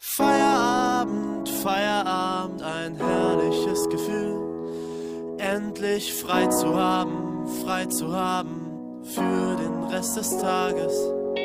Feierabend, Feierabend, ein herrliches Gefühl. Endlich frei zu haben für den Rest des Tages.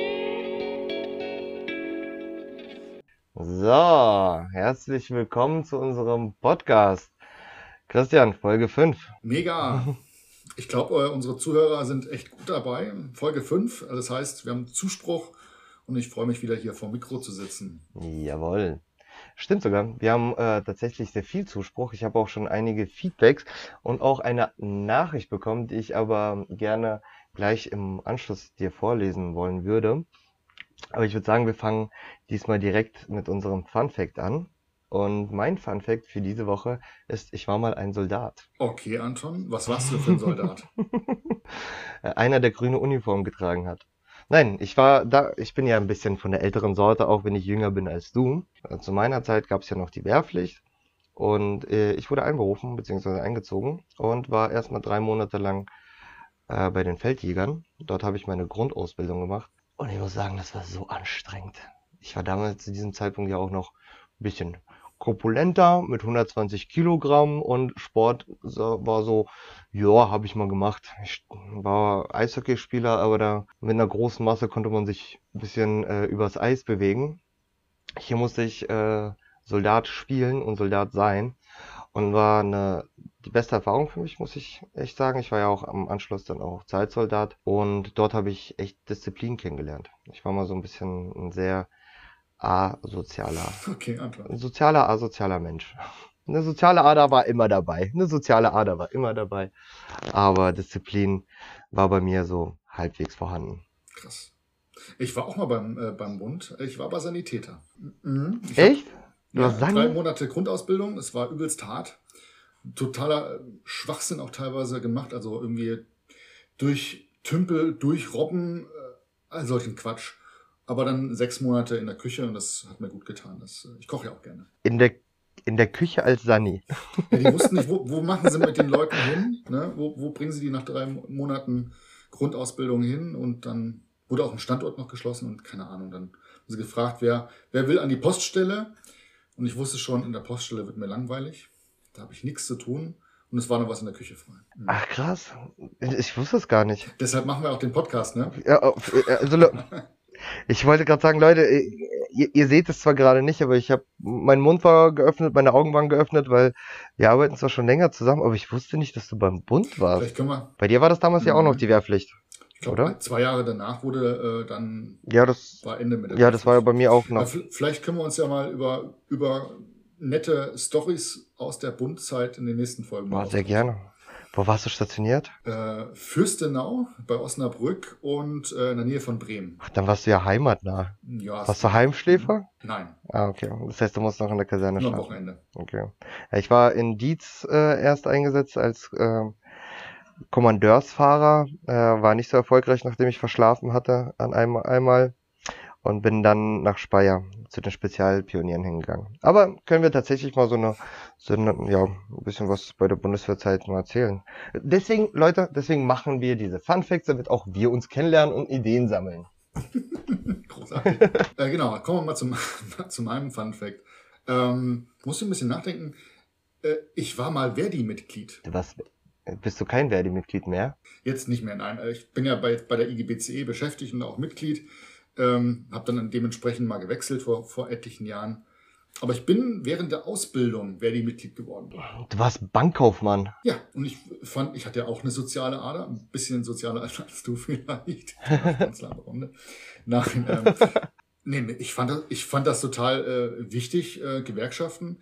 So, herzlich willkommen zu unserem Podcast. Christian, Folge 5. Mega. Ich glaube, unsere Zuhörer sind echt gut dabei. Folge 5, das heißt, wir haben Zuspruch und ich freue mich wieder hier vor dem Mikro zu sitzen. Jawohl. Stimmt sogar. Wir haben tatsächlich sehr viel Zuspruch. Ich habe auch schon einige Feedbacks und auch eine Nachricht bekommen, die ich aber gerne gleich im Anschluss dir vorlesen wollen würde. Aber ich würde sagen, wir fangen diesmal direkt mit unserem Fun Fact an. Und mein Fun Fact für diese Woche ist, ich war mal ein Soldat. Okay, Anton, was warst du für ein Soldat? Einer, der grüne Uniform getragen hat. Nein, ich bin ja ein bisschen von der älteren Sorte, auch wenn ich jünger bin als du. Zu meiner Zeit gab es ja noch die Wehrpflicht und ich wurde einberufen bzw. eingezogen und war erstmal 3 Monate lang bei den Feldjägern. Dort habe ich meine Grundausbildung gemacht und ich muss sagen, das war so anstrengend. Ich war damals zu diesem Zeitpunkt ja auch noch ein bisschen korpulenter mit 120 Kilogramm und Sport war so, ja, habe ich mal gemacht. Ich war Eishockeyspieler, aber da mit einer großen Masse konnte man sich ein bisschen übers Eis bewegen. Hier musste ich Soldat spielen und Soldat sein und war die beste Erfahrung für mich, muss ich echt sagen. Ich war ja auch am Anschluss dann auch Zeitsoldat und dort habe ich echt Disziplin kennengelernt. Ich war mal so ein bisschen ein sehr asozialer Okay, Anton. ein sozialer, asozialer Mensch. Eine soziale Ader war immer dabei. Aber Disziplin war bei mir so halbwegs vorhanden. Krass. Ich war auch mal beim Bund. Ich war aber Sanitäter. Ich Echt? Du Ja, hast Sani? 3 Monate Grundausbildung. Es war übelst hart. Totaler Schwachsinn auch teilweise gemacht. Also irgendwie durch Tümpel, durch Robben, all solchen Quatsch. Aber dann 6 Monate in der Küche und das hat mir gut getan. Ich koche ja auch gerne. In der Küche als Sani. Ja, die wussten nicht, wo machen sie mit den Leuten hin? Ne? Wo bringen sie die nach 3 Monaten Grundausbildung hin? Und dann wurde auch ein Standort noch geschlossen und keine Ahnung. Dann haben sie gefragt, wer will an die Poststelle? Und ich wusste schon, in der Poststelle wird mir langweilig. Da habe ich nichts zu tun. Und es war noch was in der Küche frei. Ach krass. Ich wusste es gar nicht. Deshalb machen wir auch den Podcast, ne? Ja, also, ich wollte gerade sagen, Leute, ihr seht es zwar gerade nicht, aber mein Mund war geöffnet, meine Augen waren geöffnet, weil wir arbeiten zwar schon länger zusammen, aber ich wusste nicht, dass du beim Bund warst. Vielleicht können wir. Bei dir war das damals ja auch noch die Wehrpflicht, Ich glaube, oder? 2 Jahre danach wurde dann Ja, war Ende mit der ja, das war ja bei mir auch noch. Vielleicht können wir uns ja mal über nette Storys aus der Bundzeit in den nächsten Folgen Boah, sehr austauschen. gerne. Wo warst du stationiert? Fürstenau bei Osnabrück und in der Nähe von Bremen. Ach, dann warst du ja heimatnah. Ja, Warst du Heimschläfer? Nein, Ah, okay. Das heißt, du musst noch in der Kaserne nur am schlafen. Wochenende. Okay. Ja, ich war in Dietz erst eingesetzt als Kommandeursfahrer. War nicht so erfolgreich, nachdem ich verschlafen hatte an einmal. Und bin dann nach Speyer zu den Spezialpionieren hingegangen. Aber können wir tatsächlich mal ein bisschen was bei der Bundeswehrzeit mal erzählen. Deswegen machen wir diese Fun Facts, damit auch wir uns kennenlernen und Ideen sammeln. Großartig. Genau, kommen wir mal zu meinem Fun Fact. Musst du ein bisschen nachdenken. Ich war mal Verdi-Mitglied. Bist du kein Verdi-Mitglied mehr? Jetzt nicht mehr, nein. Ich bin ja bei der IGBCE beschäftigt und auch Mitglied. Habe dann dementsprechend mal gewechselt vor etlichen Jahren. Aber ich bin während der Ausbildung Verdi-Mitglied geworden. Du warst Bankkaufmann. Ja, und ich hatte ja auch eine soziale Ader, ein bisschen sozialer als du vielleicht. Ganz lange Runde. Nein, nee, ich fand das total wichtig, Gewerkschaften,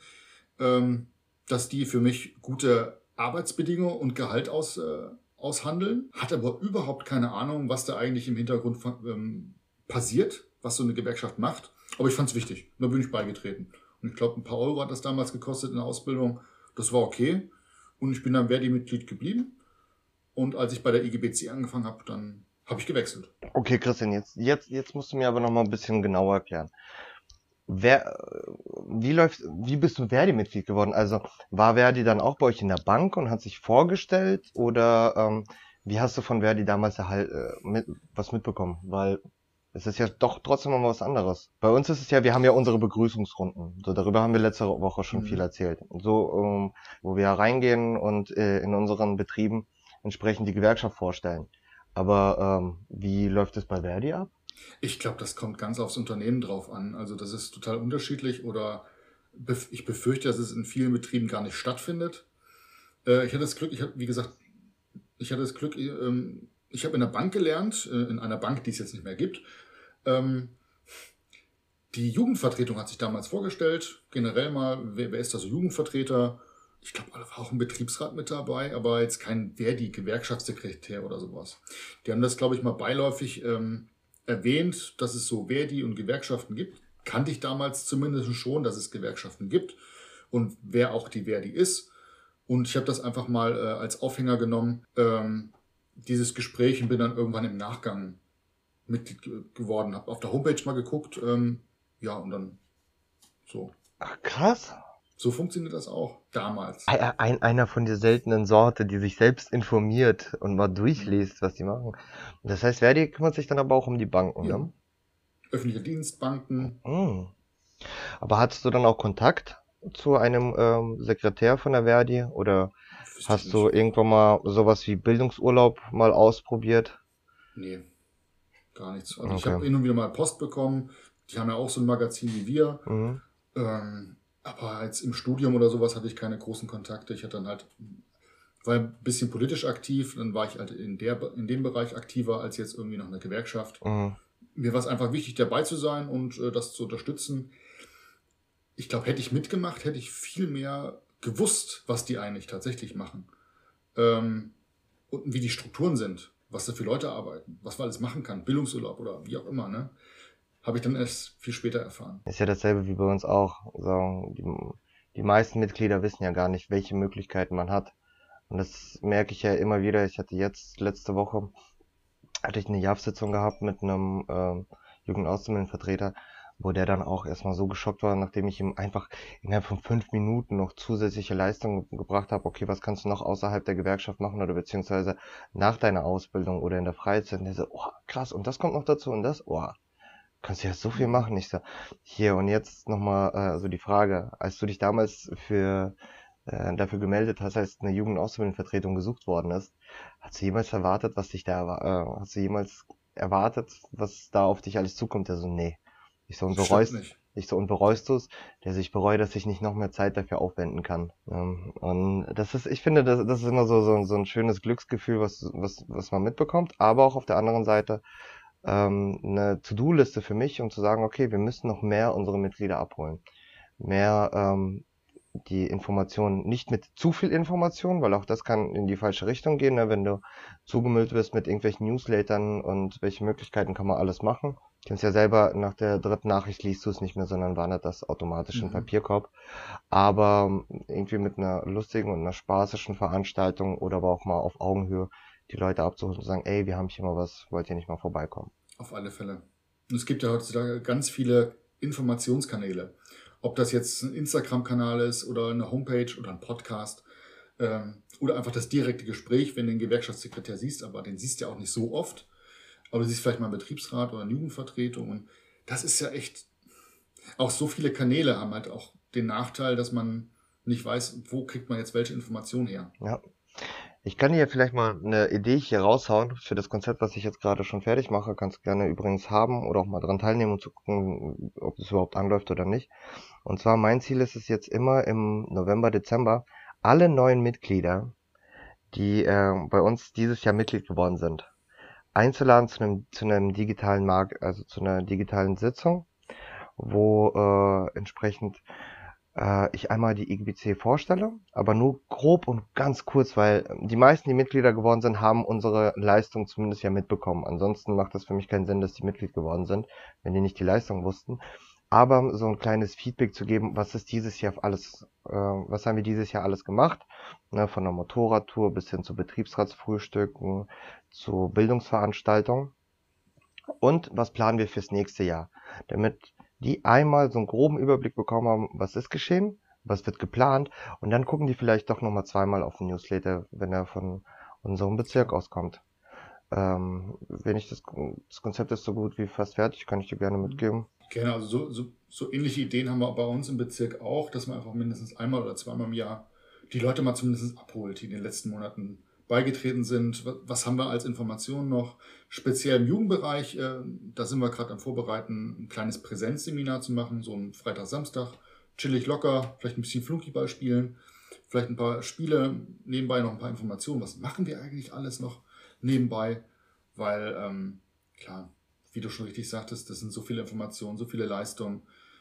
dass die für mich gute Arbeitsbedingungen und Gehalt aushandeln. Hatte aber überhaupt keine Ahnung, was da eigentlich im Hintergrund passiert, was so eine Gewerkschaft macht. Aber ich fand es wichtig. Da bin ich beigetreten. Und ich glaube, ein paar Euro hat das damals gekostet in der Ausbildung. Das war okay. Und ich bin dann Verdi-Mitglied geblieben. Und als ich bei der IGBC angefangen habe, dann habe ich gewechselt. Okay, Christian, jetzt musst du mir aber noch mal ein bisschen genauer erklären. Wie bist du Verdi-Mitglied geworden? Also war Verdi dann auch bei euch in der Bank und hat sich vorgestellt? Oder wie hast du von Verdi damals was mitbekommen? Weil Es ist ja doch trotzdem noch was anderes. Bei uns ist es ja, wir haben ja unsere Begrüßungsrunden. So, darüber haben wir letzte Woche schon viel erzählt. Und so, wo wir reingehen und in unseren Betrieben entsprechend die Gewerkschaft vorstellen. Aber wie läuft es bei Verdi ab? Ich glaube, das kommt ganz aufs Unternehmen drauf an. Also das ist total unterschiedlich oder ich befürchte, dass es in vielen Betrieben gar nicht stattfindet. Ich hatte das Glück, ich habe in der Bank gelernt, in einer Bank, die es jetzt nicht mehr gibt. Die Jugendvertretung hat sich damals vorgestellt, generell mal, wer ist da so Jugendvertreter? Ich glaube, da war auch ein Betriebsrat mit dabei, aber jetzt kein Verdi-Gewerkschaftssekretär oder sowas. Die haben das, glaube ich, mal beiläufig erwähnt, dass es so Verdi und Gewerkschaften gibt. Kannte ich damals zumindest schon, dass es Gewerkschaften gibt und wer auch die Verdi ist. Und ich habe das einfach mal als Aufhänger genommen, dieses Gespräch, und bin dann irgendwann im Nachgang Mitglied geworden. Habe auf der Homepage mal geguckt, ja, und dann so. Ach, krass. So funktioniert das auch damals. Einer von der seltenen Sorte, die sich selbst informiert und mal durchliest, was die machen. Das heißt, Verdi kümmert sich dann aber auch um die Banken, Ja. ne? Öffentliche Dienstbanken. Hm. Aber hattest du dann auch Kontakt zu einem Sekretär von der Verdi? Oder Wüsste ich hast du nicht. irgendwann mal sowas wie Bildungsurlaub mal ausprobiert? Nee, gar nichts. Also ich habe Okay. hin und wieder mal Post bekommen. Die haben ja auch so ein Magazin wie wir. Mhm. Aber jetzt im Studium oder sowas hatte ich keine großen Kontakte. Ich hatte dann halt, war ein bisschen politisch aktiv, dann war ich halt in dem Bereich aktiver als jetzt irgendwie noch eine Gewerkschaft. Mhm. Mir war es einfach wichtig, dabei zu sein und das zu unterstützen. Ich glaube, hätte ich mitgemacht, hätte ich viel mehr gewusst, was die eigentlich tatsächlich machen. Und wie die Strukturen sind, was da für Leute arbeiten, was man alles machen kann, Bildungsurlaub oder wie auch immer, ne? Habe ich dann erst viel später erfahren. Ist ja dasselbe wie bei uns auch. So, die meisten Mitglieder wissen ja gar nicht, welche Möglichkeiten man hat. Und das merke ich ja immer wieder. Ich hatte jetzt letzte Woche hatte ich eine JAF-Sitzung gehabt mit einem Jugendauszubildendenvertreter, wo der dann auch erstmal so geschockt war, nachdem ich ihm einfach innerhalb von 5 Minuten noch zusätzliche Leistungen gebracht habe. Okay, was kannst du noch außerhalb der Gewerkschaft machen oder beziehungsweise nach deiner Ausbildung oder in der Freizeit? Und der so, oh, krass, und das kommt noch dazu und das, oh, kannst du ja so viel machen. Ich so, hier und jetzt nochmal so die Frage, als du dich damals dafür gemeldet hast, als eine Jugendauszubildendenvertretung gesucht worden ist, hast du jemals erwartet, hast du jemals erwartet, was da auf dich alles zukommt? Der so, nee. Ich so, und Stimmt bereust, nicht. und bereust du's? Der so, ich bereue, dass ich nicht noch mehr Zeit dafür aufwenden kann. Und ich finde, das ist immer so ein schönes Glücksgefühl, was man mitbekommt, aber auch auf der anderen Seite, eine To-Do-Liste für mich, um zu sagen, okay, wir müssen noch mehr unsere Mitglieder abholen. Mehr, die Informationen, nicht mit zu viel Information, weil auch das kann in die falsche Richtung gehen, ne? Wenn du zugemüllt wirst mit irgendwelchen Newslettern und welche Möglichkeiten kann man alles machen. Du kennst ja selber, nach der dritten Nachricht liest du es nicht mehr, sondern wandert das automatisch in den Papierkorb. Aber irgendwie mit einer lustigen und einer spaßischen Veranstaltung oder aber auch mal auf Augenhöhe die Leute abzuholen und zu sagen, ey, wir haben hier mal was, wollt ihr nicht mal vorbeikommen? Auf alle Fälle. Und es gibt ja heutzutage ganz viele Informationskanäle. Ob das jetzt ein Instagram-Kanal ist oder eine Homepage oder ein Podcast oder einfach das direkte Gespräch, wenn du den Gewerkschaftssekretär siehst, aber den siehst du ja auch nicht so oft. Aber du siehst vielleicht mal einen Betriebsrat oder eine Jugendvertretung. Und das ist ja echt, auch so viele Kanäle haben halt auch den Nachteil, dass man nicht weiß, wo kriegt man jetzt welche Information her. Ja. Ich kann dir vielleicht mal eine Idee hier raushauen für das Konzept, was ich jetzt gerade schon fertig mache. Kannst gerne übrigens haben oder auch mal dran teilnehmen, um zu gucken, ob es überhaupt anläuft oder nicht. Und zwar mein Ziel ist es jetzt immer im November, Dezember, alle neuen Mitglieder, die bei uns dieses Jahr Mitglied geworden sind, einzuladen zu einem digitalen also zu einer digitalen Sitzung, wo entsprechend ich einmal die IGBC vorstelle, aber nur grob und ganz kurz, weil die meisten, die Mitglieder geworden sind, haben unsere Leistung zumindest ja mitbekommen. Ansonsten macht das für mich keinen Sinn, dass die Mitglied geworden sind, wenn die nicht die Leistung wussten. Aber so ein kleines Feedback zu geben, was ist dieses Jahr alles, was haben wir dieses Jahr alles gemacht, ne, von der Motorradtour bis hin zu Betriebsratsfrühstücken, zu Bildungsveranstaltungen und was planen wir fürs nächste Jahr, damit die einmal so einen groben Überblick bekommen haben, was ist geschehen, was wird geplant und dann gucken die vielleicht doch nochmal zweimal auf den Newsletter, wenn er von unserem Bezirk auskommt. Wenn ich das Konzept ist so gut wie fast fertig, kann ich dir gerne mitgeben. Gerne, also so ähnliche Ideen haben wir bei uns im Bezirk auch, dass man einfach mindestens einmal oder zweimal im Jahr die Leute mal zumindest abholt, die in den letzten Monaten beigetreten sind. Was haben wir als Informationen noch? Speziell im Jugendbereich, da sind wir gerade am Vorbereiten, ein kleines Präsenzseminar zu machen, so ein Freitag, Samstag, chillig locker, vielleicht ein bisschen Flunkyball spielen, vielleicht ein paar Spiele, nebenbei noch ein paar Informationen. Was machen wir eigentlich alles noch nebenbei? Weil, klar, wie du schon richtig sagtest, das sind so viele Informationen, so viele Leistungen.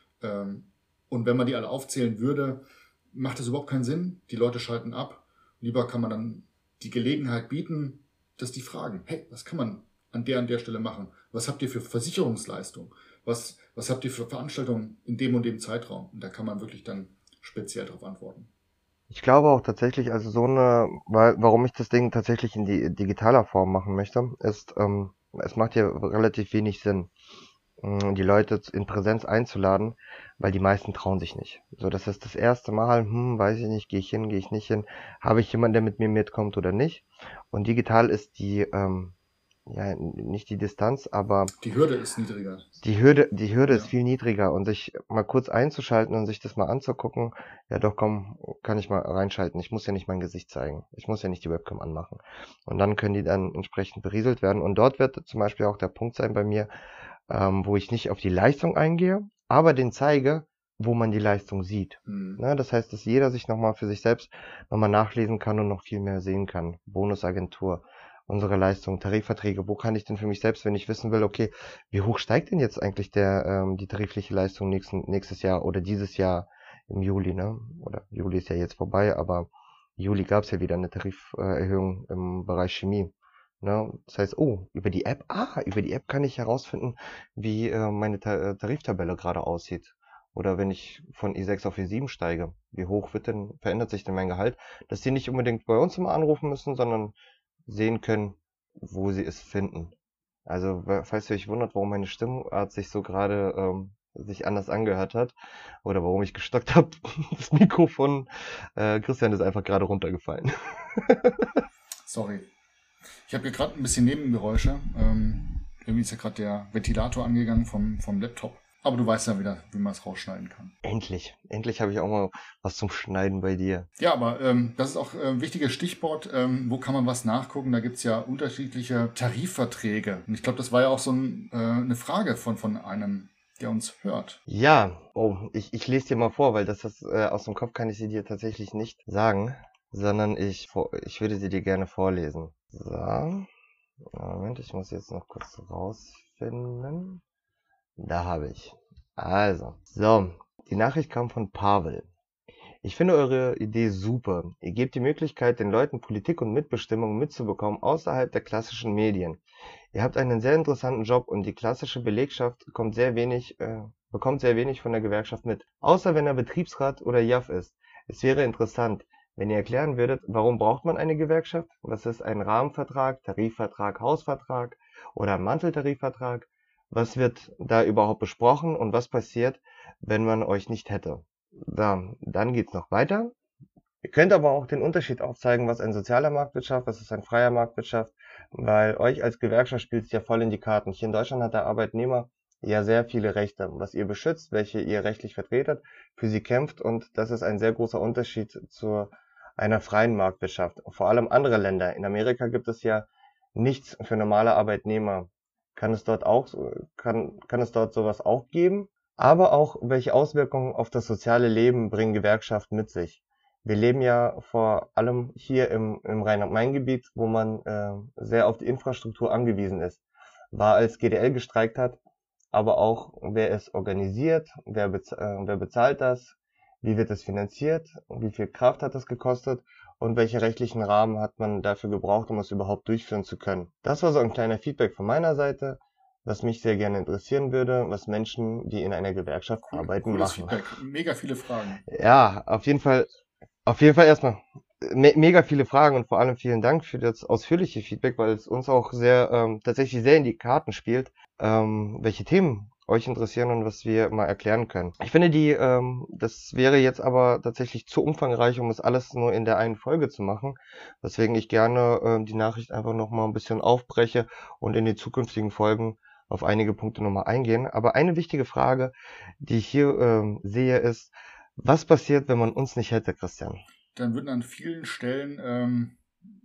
Und wenn man die alle aufzählen würde, macht das überhaupt keinen Sinn. Die Leute schalten ab. Lieber kann man dann die Gelegenheit bieten, dass die fragen, hey, was kann man an der Stelle machen? Was habt ihr für Versicherungsleistung? Was habt ihr für Veranstaltungen in dem und dem Zeitraum? Und da kann man wirklich dann speziell darauf antworten. Ich glaube auch tatsächlich, also warum ich das Ding tatsächlich in die digitaler Form machen möchte, ist, es macht ja relativ wenig Sinn, die Leute in Präsenz einzuladen, weil die meisten trauen sich nicht. So, das ist das erste Mal, weiß ich nicht, gehe ich hin, gehe ich nicht hin, habe ich jemanden, der mit mir mitkommt oder nicht. Und digital ist nicht die Distanz, aber die Hürde ist niedriger. Die Hürde ist viel niedriger, und sich mal kurz einzuschalten und sich das mal anzugucken, ja doch, komm, kann ich mal reinschalten. Ich muss ja nicht mein Gesicht zeigen. Ich muss ja nicht die Webcam anmachen. Und dann können die dann entsprechend berieselt werden. Und dort wird zum Beispiel auch der Punkt sein bei mir, wo ich nicht auf die Leistung eingehe, aber den zeige, wo man die Leistung sieht. Ne, das heißt, dass jeder sich nochmal für sich selbst nochmal nachlesen kann und noch viel mehr sehen kann. Bonusagentur, unsere Leistung, Tarifverträge, wo kann ich denn für mich selbst, wenn ich wissen will, okay, wie hoch steigt denn jetzt eigentlich die tarifliche Leistung nächstes Jahr oder dieses Jahr im Juli, ne? Oder Juli ist ja jetzt vorbei, aber Juli gab es ja wieder eine Tariferhöhung im Bereich Chemie. Ne? Das heißt, über die App kann ich herausfinden, wie meine Tariftabelle gerade aussieht. Oder wenn ich von E6 auf E7 steige, wie hoch verändert sich denn mein Gehalt? Dass die nicht unbedingt bei uns immer anrufen müssen, sondern sehen können, wo sie es finden. Also, falls ihr euch wundert, warum meine Stimmart sich so gerade sich anders angehört hat oder warum ich gestockt habe, das Mikrofon, Christian ist einfach gerade runtergefallen. Sorry. Ich habe hier gerade ein bisschen Nebengeräusche. Irgendwie ist ja gerade der Ventilator angegangen vom Laptop. Aber du weißt ja wieder, wie man es rausschneiden kann. Endlich habe ich auch mal was zum Schneiden bei dir. Ja, aber das ist auch ein wichtiges Stichwort. Wo kann man was nachgucken? Da gibt es ja unterschiedliche Tarifverträge. Und ich glaube, das war ja auch so eine Frage von einem, der uns hört. Ja, ich lese dir mal vor, weil aus dem Kopf kann ich sie dir tatsächlich nicht sagen, sondern ich würde sie dir gerne vorlesen. So, Moment, ich muss jetzt noch kurz rausfinden. Da habe ich. Also, so, die Nachricht kam von Pavel. Ich finde eure Idee super. Ihr gebt die Möglichkeit, den Leuten Politik und Mitbestimmung mitzubekommen außerhalb der klassischen Medien. Ihr habt einen sehr interessanten Job und die klassische Belegschaft bekommt sehr wenig von der Gewerkschaft mit. Außer wenn er Betriebsrat oder JAF ist. Es wäre interessant, wenn ihr erklären würdet, warum braucht man eine Gewerkschaft? Was ist ein Rahmenvertrag, Tarifvertrag, Hausvertrag oder Manteltarifvertrag? Was wird da überhaupt besprochen und was passiert, wenn man euch nicht hätte? Dann geht's noch weiter. Ihr könnt aber auch den Unterschied aufzeigen, was ein sozialer Marktwirtschaft, was ist ein freier Marktwirtschaft, weil euch als Gewerkschaft spielt es ja voll in die Karten. Hier in Deutschland hat der Arbeitnehmer ja sehr viele Rechte, was ihr beschützt, welche ihr rechtlich vertretet, für sie kämpft, und das ist ein sehr großer Unterschied zu einer freien Marktwirtschaft. Vor allem andere Länder. In Amerika gibt es ja nichts für normale Arbeitnehmer. Kann es dort sowas auch geben? Aber auch, welche Auswirkungen auf das soziale Leben bringen Gewerkschaften mit sich? Wir leben ja vor allem hier im Rhein-Main-Gebiet, wo man sehr auf die Infrastruktur angewiesen ist. War, als GDL gestreikt hat, aber auch, wer es organisiert, wer bezahlt das, wie wird es finanziert, wie viel Kraft hat es gekostet und welche rechtlichen Rahmen hat man dafür gebraucht, um es überhaupt durchführen zu können. Das war so ein kleiner Feedback von meiner Seite, was mich sehr gerne interessieren würde, was Menschen, die in einer Gewerkschaft arbeiten, machen. Feedback. Mega viele Fragen. Ja, auf jeden Fall erstmal mega viele Fragen und vor allem vielen Dank für das ausführliche Feedback, weil es uns auch tatsächlich sehr in die Karten spielt, welche Themen euch interessieren und was wir mal erklären können. Ich finde das wäre jetzt aber tatsächlich zu umfangreich, um es alles nur in der einen Folge zu machen, weswegen ich gerne die Nachricht einfach nochmal ein bisschen aufbreche und in die zukünftigen Folgen auf einige Punkte nochmal eingehen. Aber eine wichtige Frage, die ich hier sehe, ist, was passiert, wenn man uns nicht hätte, Christian? Dann würden an vielen Stellen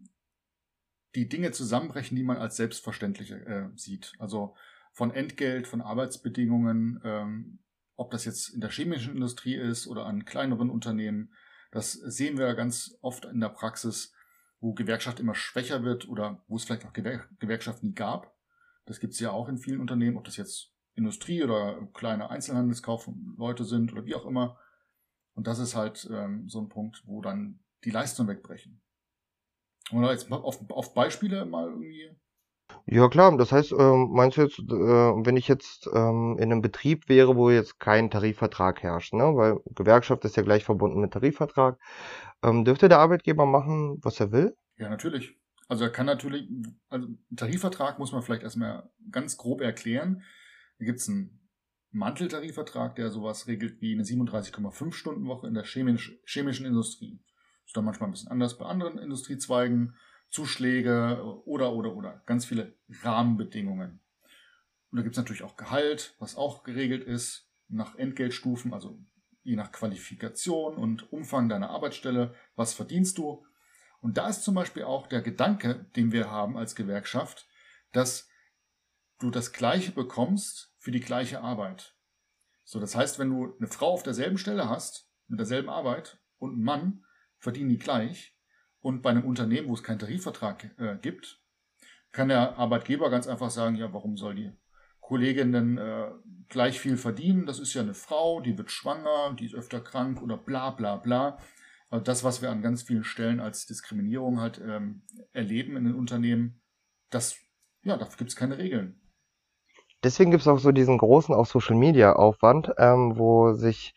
die Dinge zusammenbrechen, die man als selbstverständlich sieht. Also von Entgelt, von Arbeitsbedingungen, ob das jetzt in der chemischen Industrie ist oder an kleineren Unternehmen. Das sehen wir ganz oft in der Praxis, wo Gewerkschaft immer schwächer wird oder wo es vielleicht auch Gewerkschaften nie gab. Das gibt es ja auch in vielen Unternehmen, ob das jetzt Industrie oder kleine Einzelhandelskaufleute sind oder wie auch immer. Und das ist halt so ein Punkt, wo dann die Leistungen wegbrechen. Oder jetzt auf Beispiele mal irgendwie. Ja klar, das heißt, meinst du jetzt, wenn ich jetzt in einem Betrieb wäre, wo jetzt kein Tarifvertrag herrscht, ne? Weil Gewerkschaft ist ja gleich verbunden mit Tarifvertrag, dürfte der Arbeitgeber machen, was er will? Ja, natürlich. Also er kann natürlich, also einen Tarifvertrag muss man vielleicht erstmal ganz grob erklären. Da gibt es einen Manteltarifvertrag, der sowas regelt wie eine 37,5-Stunden-Woche in der chemischen Industrie. Ist dann manchmal ein bisschen anders bei anderen Industriezweigen, Zuschläge oder. Ganz viele Rahmenbedingungen. Und da gibt es natürlich auch Gehalt, was auch geregelt ist, nach Entgeltstufen, also je nach Qualifikation und Umfang deiner Arbeitsstelle, was verdienst du. Und da ist zum Beispiel auch der Gedanke, den wir haben als Gewerkschaft, dass du das Gleiche bekommst für die gleiche Arbeit. So, das heißt, wenn du eine Frau auf derselben Stelle hast, mit derselben Arbeit und einen Mann, verdienen die gleich. Und bei einem Unternehmen, wo es keinen Tarifvertrag gibt, kann der Arbeitgeber ganz einfach sagen, ja, warum soll die Kollegin denn gleich viel verdienen? Das ist ja eine Frau, die wird schwanger, die ist öfter krank oder bla bla bla. Also das, was wir an ganz vielen Stellen als Diskriminierung halt erleben in den Unternehmen, dafür gibt es keine Regeln. Deswegen gibt es auch so diesen großen auch Social Media Aufwand, wo sich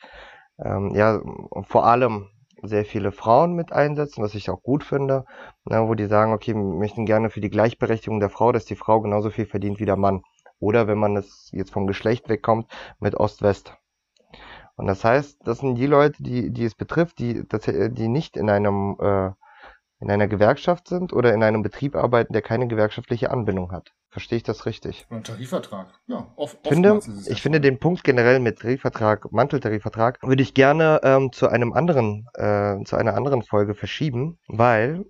vor allem sehr viele Frauen mit einsetzen, was ich auch gut finde, ne, wo die sagen, okay, wir möchten gerne für die Gleichberechtigung der Frau, dass die Frau genauso viel verdient wie der Mann. Oder wenn man es jetzt vom Geschlecht wegkommt, mit Ost-West. Und das heißt, das sind die Leute, die es betrifft, die nicht in einer Gewerkschaft sind oder in einem Betrieb arbeiten, der keine gewerkschaftliche Anbindung hat. Verstehe ich das richtig? Oder ein Tarifvertrag. Ja, Ich finde den Punkt generell mit Tarifvertrag, Manteltarifvertrag, würde ich gerne zu einer anderen Folge verschieben, weil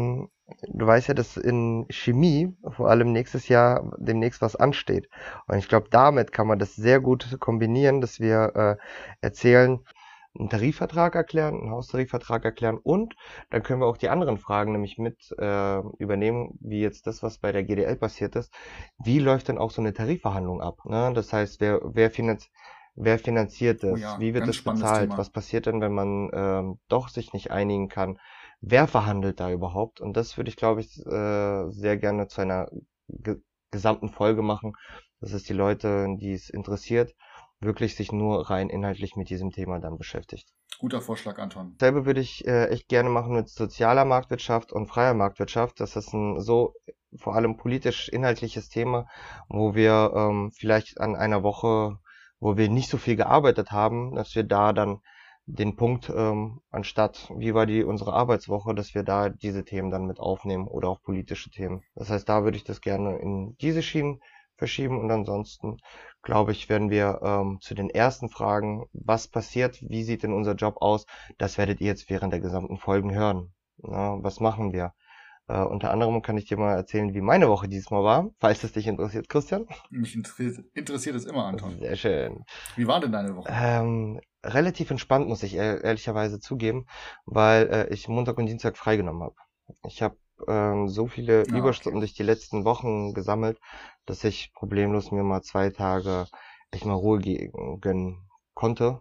du weißt ja, dass in Chemie vor allem nächstes Jahr demnächst was ansteht. Und ich glaube, damit kann man das sehr gut kombinieren, dass wir erzählen, einen Tarifvertrag erklären, einen Haustarifvertrag erklären und dann können wir auch die anderen Fragen nämlich mit übernehmen, wie jetzt das, was bei der GDL passiert ist. Wie läuft denn auch so eine Tarifverhandlung ab? Ne? Das heißt, wer finanziert das? Oh ja, Wie wird ganz das spannendes bezahlt? Thema. Was passiert denn, wenn man doch sich nicht einigen kann? Wer verhandelt da überhaupt? Und das würde ich, glaube ich, sehr gerne zu einer gesamten Folge machen, dass es die Leute, die es interessiert, wirklich sich nur rein inhaltlich mit diesem Thema dann beschäftigt. Guter Vorschlag, Anton. Dasselbe würde ich echt gerne machen mit sozialer Marktwirtschaft und freier Marktwirtschaft. Das ist ein so vor allem politisch inhaltliches Thema, wo wir vielleicht an einer Woche, wo wir nicht so viel gearbeitet haben, dass wir da dann den Punkt, anstatt wie war unsere Arbeitswoche, dass wir da diese Themen dann mit aufnehmen oder auch politische Themen. Das heißt, da würde ich das gerne in diese Schienen verschieben und ansonsten, glaube ich, werden wir zu den ersten Fragen, was passiert, wie sieht denn unser Job aus, das werdet ihr jetzt während der gesamten Folgen hören. Ja, was machen wir? Unter anderem kann ich dir mal erzählen, wie meine Woche diesmal war, falls es dich interessiert, Christian. Mich interessiert es immer, Anton. Sehr schön. Wie war denn deine Woche? Relativ entspannt, muss ich ehrlicherweise zugeben, weil ich Montag und Dienstag freigenommen habe. Ich habe so viele Überstunden durch die letzten Wochen gesammelt, dass ich problemlos mir mal 2 Tage echt mal Ruhe gönnen konnte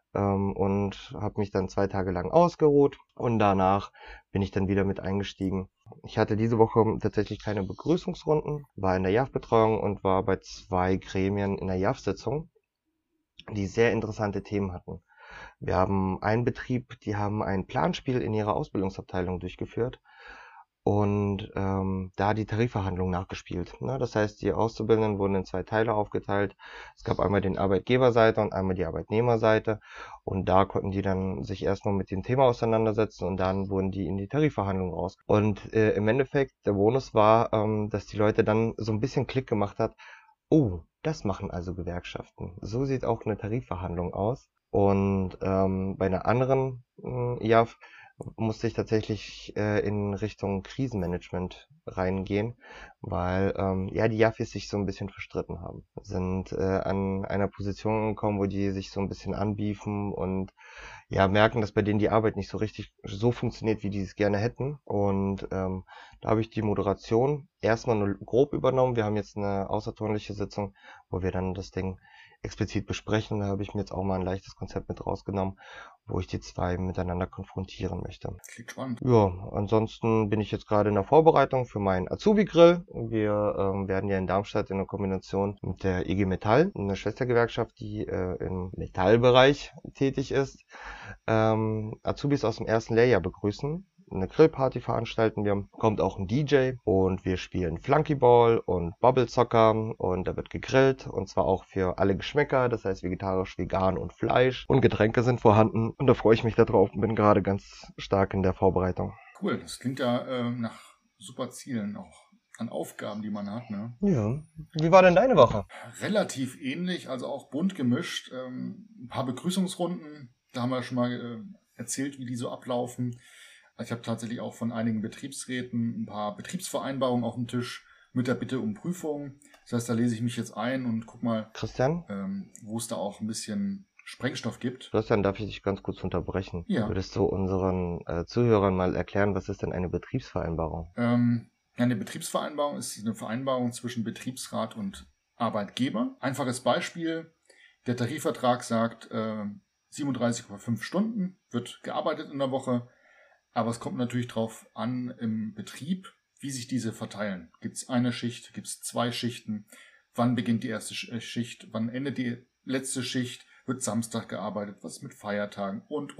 und habe mich dann 2 Tage lang ausgeruht und danach bin ich dann wieder mit eingestiegen. Ich hatte diese Woche tatsächlich keine Begrüßungsrunden, war in der JAF-Betreuung und war bei 2 Gremien in der JAF-Sitzung, die sehr interessante Themen hatten. Wir haben einen Betrieb, die haben ein Planspiel in ihrer Ausbildungsabteilung durchgeführt und da die Tarifverhandlungen nachgespielt. Ne? Das heißt, die Auszubildenden wurden in 2 Teile aufgeteilt. Es gab einmal den Arbeitgeberseite und einmal die Arbeitnehmerseite. Und da konnten die dann sich erstmal mit dem Thema auseinandersetzen und dann wurden die in die Tarifverhandlungen raus. Und im Endeffekt, der Bonus war, dass die Leute dann so ein bisschen Klick gemacht hat. Oh, das machen also Gewerkschaften. So sieht auch eine Tarifverhandlung aus. Und bei einer anderen IAF musste ich tatsächlich in Richtung Krisenmanagement reingehen, weil die Jaffis sich so ein bisschen verstritten haben. Sind an einer Position gekommen, wo die sich so ein bisschen anbiefen und ja merken, dass bei denen die Arbeit nicht so richtig so funktioniert, wie die es gerne hätten. Und da habe ich die Moderation erstmal nur grob übernommen. Wir haben jetzt eine außerordentliche Sitzung, wo wir dann das Ding explizit besprechen. Da habe ich mir jetzt auch mal ein leichtes Konzept mit rausgenommen, wo ich die 2 miteinander konfrontieren möchte. Klingt spannend. Ja, ansonsten bin ich jetzt gerade in der Vorbereitung für meinen Azubi-Grill. Wir werden ja in Darmstadt in der Kombination mit der IG Metall, eine Schwestergewerkschaft, die im Metallbereich tätig ist, Azubis aus dem ersten Lehrjahr begrüßen. Eine Grillparty veranstalten wir, kommt auch ein DJ und wir spielen Flunkyball und Bubble Soccer und da wird gegrillt und zwar auch für alle Geschmäcker, das heißt vegetarisch, vegan und Fleisch und Getränke sind vorhanden und da freue ich mich darauf und bin gerade ganz stark in der Vorbereitung. Cool, das klingt ja nach super Zielen auch an Aufgaben, die man hat, ne? Ja, wie war denn deine Woche? Relativ ähnlich, also auch bunt gemischt, ein paar Begrüßungsrunden, da haben wir schon mal erzählt, wie die so ablaufen. Ich habe tatsächlich auch von einigen Betriebsräten ein paar Betriebsvereinbarungen auf dem Tisch mit der Bitte um Prüfung. Das heißt, da lese ich mich jetzt ein und guck mal, Christian? Wo es da auch ein bisschen Sprengstoff gibt. Christian, darf ich dich ganz kurz unterbrechen? Ja. Würdest du unseren Zuhörern mal erklären, was ist denn eine Betriebsvereinbarung? Eine Betriebsvereinbarung ist eine Vereinbarung zwischen Betriebsrat und Arbeitgeber. Einfaches Beispiel, der Tarifvertrag sagt, 37,5 Stunden wird gearbeitet in der Woche. Aber es kommt natürlich drauf an im Betrieb, wie sich diese verteilen. Gibt es eine Schicht, gibt es 2 Schichten? Wann beginnt die erste Schicht? Wann endet die letzte Schicht? Wird Samstag gearbeitet? Was ist mit Feiertagen? Und.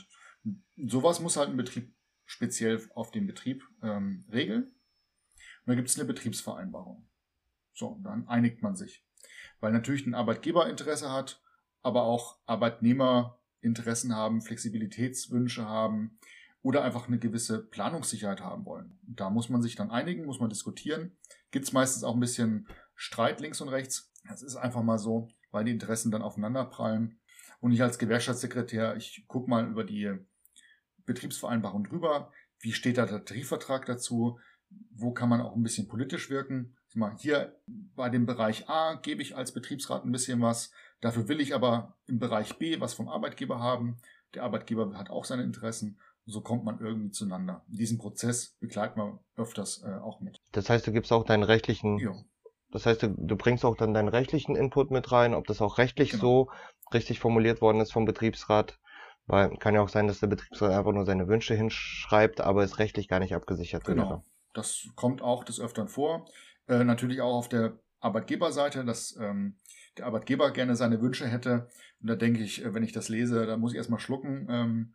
Sowas muss halt ein Betrieb speziell auf den Betrieb regeln. Und da gibt es eine Betriebsvereinbarung. So, und dann einigt man sich. Weil natürlich ein Arbeitgeber Interesse hat, aber auch Arbeitnehmer Interessen haben, Flexibilitätswünsche haben, oder einfach eine gewisse Planungssicherheit haben wollen. Und da muss man sich dann einigen, muss man diskutieren. Gibt es meistens auch ein bisschen Streit links und rechts. Das ist einfach mal so, weil die Interessen dann aufeinanderprallen. Und ich als Gewerkschaftssekretär, ich gucke mal über die Betriebsvereinbarung drüber. Wie steht da der Tarifvertrag dazu? Wo kann man auch ein bisschen politisch wirken? Hier bei dem Bereich A gebe ich als Betriebsrat ein bisschen was. Dafür will ich aber im Bereich B was vom Arbeitgeber haben. Der Arbeitgeber hat auch seine Interessen. So kommt man irgendwie zueinander. Diesen Prozess begleitet man öfters auch mit. Das heißt, du gibst auch deinen rechtlichen... Ja. Das heißt, du bringst auch dann deinen rechtlichen Input mit rein, ob das auch rechtlich so richtig formuliert worden ist vom Betriebsrat. Weil kann ja auch sein, dass der Betriebsrat einfach nur seine Wünsche hinschreibt, aber es rechtlich gar nicht abgesichert wird. Genau, das kommt auch des Öfteren vor. Natürlich auch auf der Arbeitgeberseite, dass der Arbeitgeber gerne seine Wünsche hätte. Und da denke ich, wenn ich das lese, da muss ich erstmal schlucken.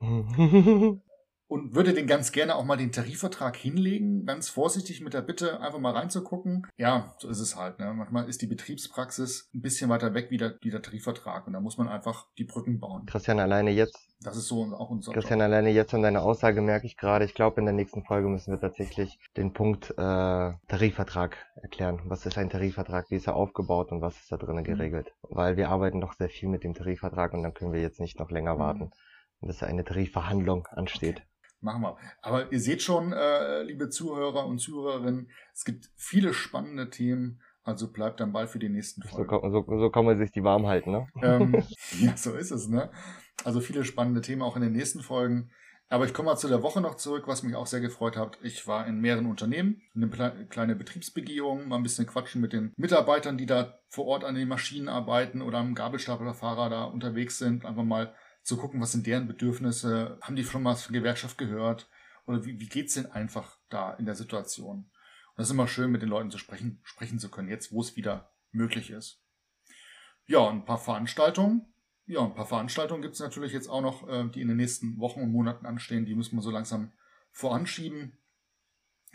Und würde den ganz gerne auch mal den Tarifvertrag hinlegen, ganz vorsichtig mit der Bitte, einfach mal reinzugucken. Ja, so ist es halt. Ne? Manchmal ist die Betriebspraxis ein bisschen weiter weg wie der Tarifvertrag und da muss man einfach die Brücken bauen. Christian, alleine jetzt... Das ist so auch unser Christian, Job. alleine jetzt an deiner Aussage merke ich gerade, ich glaube, in der nächsten Folge müssen wir tatsächlich den Punkt Tarifvertrag erklären. Was ist ein Tarifvertrag, wie ist er aufgebaut und was ist da drin geregelt? Weil wir arbeiten doch sehr viel mit dem Tarifvertrag und dann können wir jetzt nicht noch länger warten, bis eine Tarifverhandlung ansteht. Okay. Machen wir. Aber ihr seht schon, liebe Zuhörer und Zuhörerinnen, es gibt viele spannende Themen, also bleibt dann bald für die nächsten Folgen. So kann man sich die warm halten, ne? Ja, so ist es, ne? Also viele spannende Themen auch in den nächsten Folgen. Aber ich komme mal zu der Woche noch zurück, was mich auch sehr gefreut hat. Ich war in mehreren Unternehmen, eine kleine Betriebsbegehung, mal ein bisschen quatschen mit den Mitarbeitern, die da vor Ort an den Maschinen arbeiten oder am Gabelstaplerfahrer da unterwegs sind, einfach mal zu gucken, was sind deren Bedürfnisse, haben die schon mal was von Gewerkschaft gehört oder wie geht's denn einfach da in der Situation? Und das ist immer schön, mit den Leuten zu sprechen zu können, jetzt wo es wieder möglich ist. Ja, und ein paar Veranstaltungen. Ja, ein paar Veranstaltungen gibt es natürlich jetzt auch noch, die in den nächsten Wochen und Monaten anstehen. Die müssen wir so langsam voranschieben.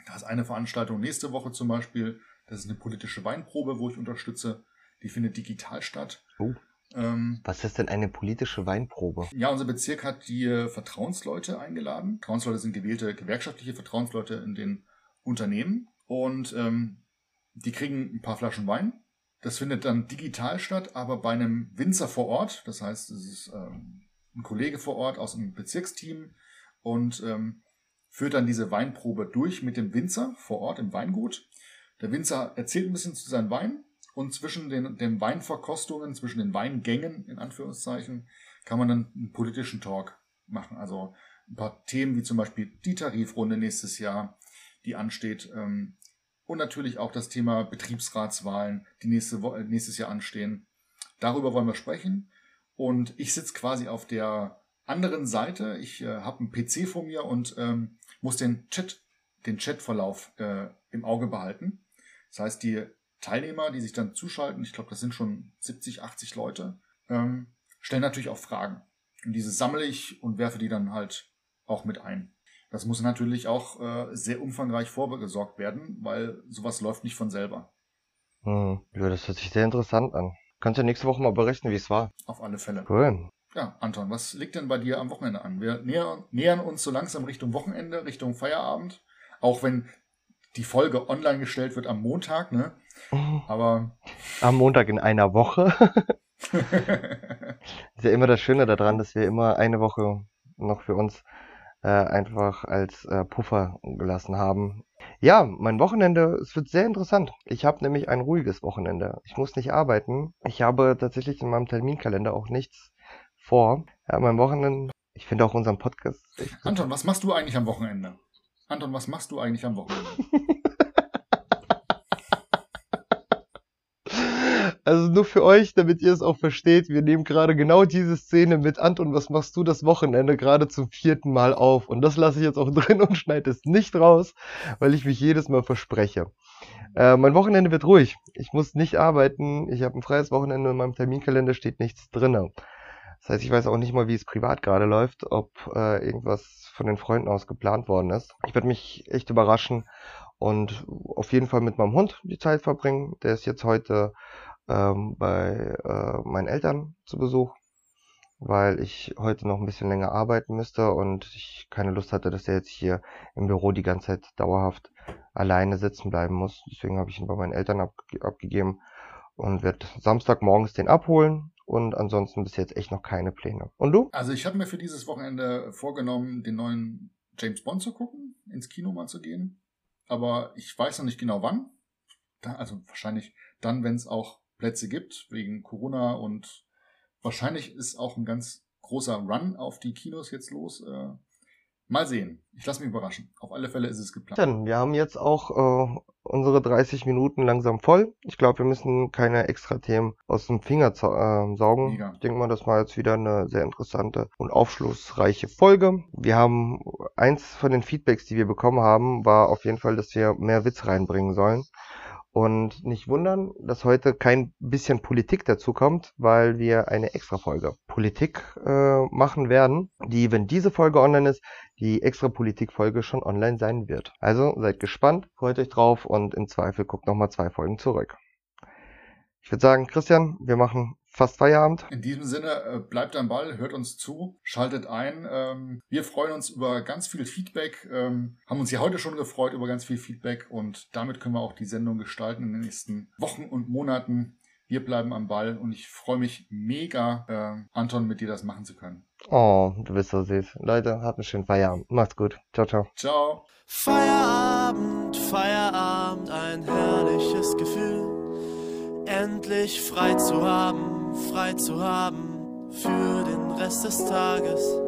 Da ist eine Veranstaltung nächste Woche zum Beispiel. Das ist eine politische Weinprobe, wo ich unterstütze. Die findet digital statt. Oh. Was ist denn eine politische Weinprobe? Ja, unser Bezirk hat die Vertrauensleute eingeladen. Vertrauensleute sind gewählte gewerkschaftliche Vertrauensleute in den Unternehmen. Und die kriegen ein paar Flaschen Wein. Das findet dann digital statt, aber bei einem Winzer vor Ort. Das heißt, es ist ein Kollege vor Ort aus einem Bezirksteam und führt dann diese Weinprobe durch mit dem Winzer vor Ort im Weingut. Der Winzer erzählt ein bisschen zu seinem Wein und zwischen den Weinverkostungen, zwischen den Weingängen in Anführungszeichen, kann man dann einen politischen Talk machen. Also ein paar Themen wie zum Beispiel die Tarifrunde nächstes Jahr, die ansteht. Und natürlich auch das Thema Betriebsratswahlen, die nächstes Jahr anstehen. Darüber wollen wir sprechen. Und ich sitze quasi auf der anderen Seite. Ich habe einen PC vor mir und muss den Chatverlauf im Auge behalten. Das heißt, die Teilnehmer, die sich dann zuschalten, ich glaube, das sind schon 70, 80 Leute, stellen natürlich auch Fragen. Und diese sammle ich und werfe die dann halt auch mit ein. Das muss natürlich auch sehr umfangreich vorgesorgt werden, weil sowas läuft nicht von selber. Ja, das hört sich sehr interessant an. Kannst du nächste Woche mal berichten, wie es war? Auf alle Fälle. Cool. Ja, Anton, was liegt denn bei dir am Wochenende an? Wir nähern uns so langsam Richtung Wochenende, Richtung Feierabend. Auch wenn die Folge online gestellt wird am Montag, ne? Aber am Montag in einer Woche. Ist ja immer das Schöne daran, dass wir immer eine Woche noch für uns einfach als Puffer gelassen haben. Ja, mein Wochenende, es wird sehr interessant. Ich habe nämlich ein ruhiges Wochenende. Ich muss nicht arbeiten. Ich habe tatsächlich in meinem Terminkalender auch nichts vor. Ja, mein Wochenende, ich finde auch unseren Podcast echt gut. Anton, was machst du eigentlich am Wochenende? Anton, was machst du eigentlich am Wochenende? Also nur für euch, damit ihr es auch versteht, wir nehmen gerade genau diese Szene mit Anton, was machst du das Wochenende, gerade zum 4. Mal auf. Und das lasse ich jetzt auch drin und schneide es nicht raus, weil ich mich jedes Mal verspreche. Mein Wochenende wird ruhig. Ich muss nicht arbeiten. Ich habe ein freies Wochenende, in meinem Terminkalender steht nichts drin. Das heißt, ich weiß auch nicht mal, wie es privat gerade läuft, ob irgendwas von den Freunden aus geplant worden ist. Ich werde mich echt überraschen und auf jeden Fall mit meinem Hund die Zeit verbringen. Der ist jetzt heute bei meinen Eltern zu Besuch, weil ich heute noch ein bisschen länger arbeiten müsste und ich keine Lust hatte, dass er jetzt hier im Büro die ganze Zeit dauerhaft alleine sitzen bleiben muss. Deswegen habe ich ihn bei meinen Eltern abgegeben und werde Samstagmorgens den abholen. Und ansonsten bis jetzt echt noch keine Pläne. Und du? Also ich habe mir für dieses Wochenende vorgenommen, den neuen James Bond zu gucken, ins Kino mal zu gehen. Aber ich weiß noch nicht genau wann. Also wahrscheinlich dann, wenn es auch Plätze gibt, wegen Corona. Und wahrscheinlich ist auch ein ganz großer Run auf die Kinos jetzt los. Mal sehen. Ich lasse mich überraschen. Auf alle Fälle ist es geplant. Dann, wir haben jetzt auch unsere 30 Minuten langsam voll. Ich glaube, wir müssen keine extra Themen aus dem Finger saugen. Mega. Ich denke mal, das war jetzt wieder eine sehr interessante und aufschlussreiche Folge. Wir haben eins von den Feedbacks, die wir bekommen haben, war auf jeden Fall, dass wir mehr Witz reinbringen sollen. Und nicht wundern, dass heute kein bisschen Politik dazu kommt, weil wir eine extra Folge Politik machen werden, die, wenn diese Folge online ist, die extra Politik-Folge schon online sein wird. Also seid gespannt, freut euch drauf und im Zweifel guckt nochmal 2 Folgen zurück. Ich würde sagen, Christian, wir machen fast Feierabend. In diesem Sinne, bleibt am Ball, hört uns zu, schaltet ein. Wir freuen uns über ganz viel Feedback, haben uns ja heute schon gefreut über ganz viel Feedback und damit können wir auch die Sendung gestalten in den nächsten Wochen und Monaten. Wir bleiben am Ball und ich freue mich mega, Anton, mit dir das machen zu können. Oh, du bist so süß. Leute, habt einen schönen Feierabend. Macht's gut. Ciao, ciao. Ciao. Feierabend, Feierabend, ein herrliches Gefühl. Endlich frei zu haben für den Rest des Tages.